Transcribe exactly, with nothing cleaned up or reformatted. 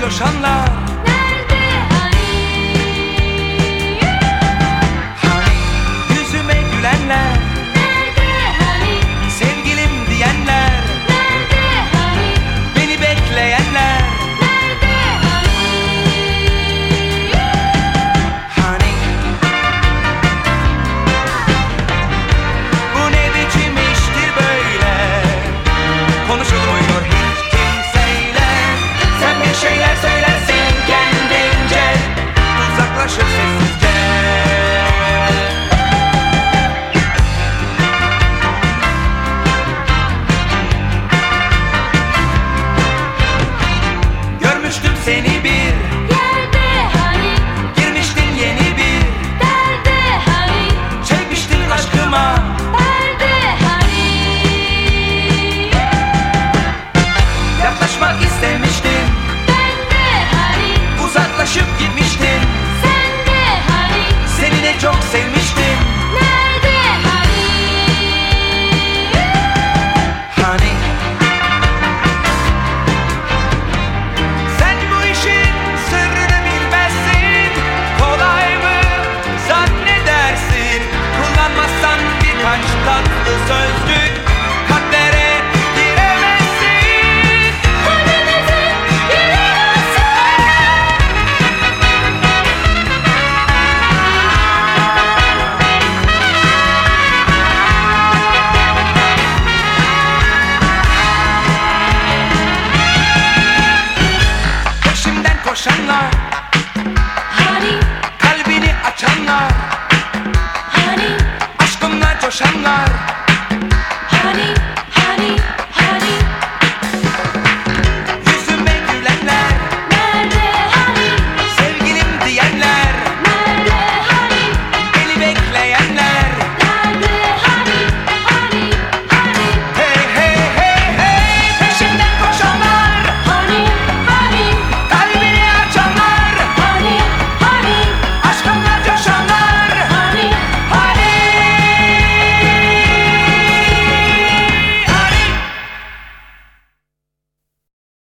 coşanlar? Nerede hani? Hani yüzüme gülenler? Nerede hani? Sevgilim diyenler? Nerede hani? Beni bekleyenler? Nerede hani? Hani bu ne biçim iştir böyle? Konuşulmuyor hiç kimseyle. Sen bir şeyler söylersin kendince, uzaklaşır sessizce. Görmüştüm seni bir Yerde hani? girmiştin yeni bir Derde hani? çekmiştin aşkıma. Nerede hani? Yaklaşmak istemiştin, Bende hani? uzaklaşıp gitmiştin. Sende hani? Seni de çok sevmiştim. Nerede hani? Hani sen bu işin sırrını bilmezsin. Kolay mı zannedersin? Kullanmazsan birkaç tatlı sözcük kalplere giremezsin. Kalbimizi giremezsin. Peşimden koşanlar, Hani? kalbini açanlar, Hani? aşkımla coşanlar.